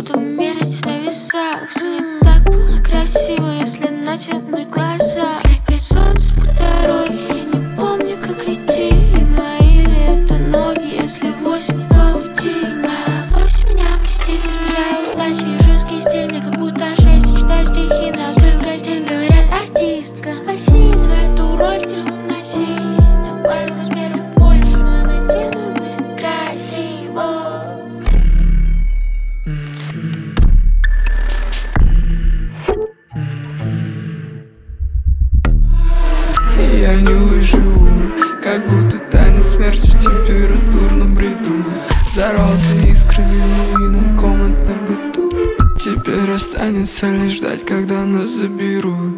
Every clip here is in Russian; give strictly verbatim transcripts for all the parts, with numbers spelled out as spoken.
буду мерить на весах. Все не так было красиво, если натянуть глаза. Слепит солнце по дороге, я не помню, как идти. И мои ли это ноги, если восемь в паутине. Вовсе меня пустить, избежаю удачи и жесткий стиль. Мне как будто шесть, я читаю стихи на столько стиль, говорят артистка. Спасибо, но эту роль тяжело носить. Пару размеров больше, но я надену, будет красиво. Я не выживу, как будто танец смерти в температурном бреду. Взорвался искрами в муином комнатном быту. Теперь останется лишь ждать, когда нас заберут.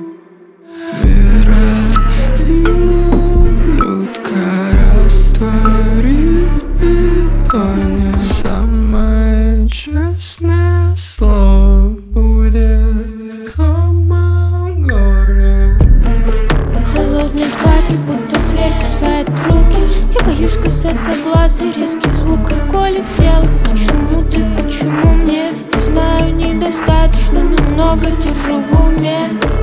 Вырастил блюдка, растворив в бетоне. Самое честное слово будет кома в горле. Холодный кафель, будто зверь кусает руки. Я боюсь касаться глаз и резких звуков колет тело. Почему ты, почему мне? Не знаю, недостаточно, но много держу в уме.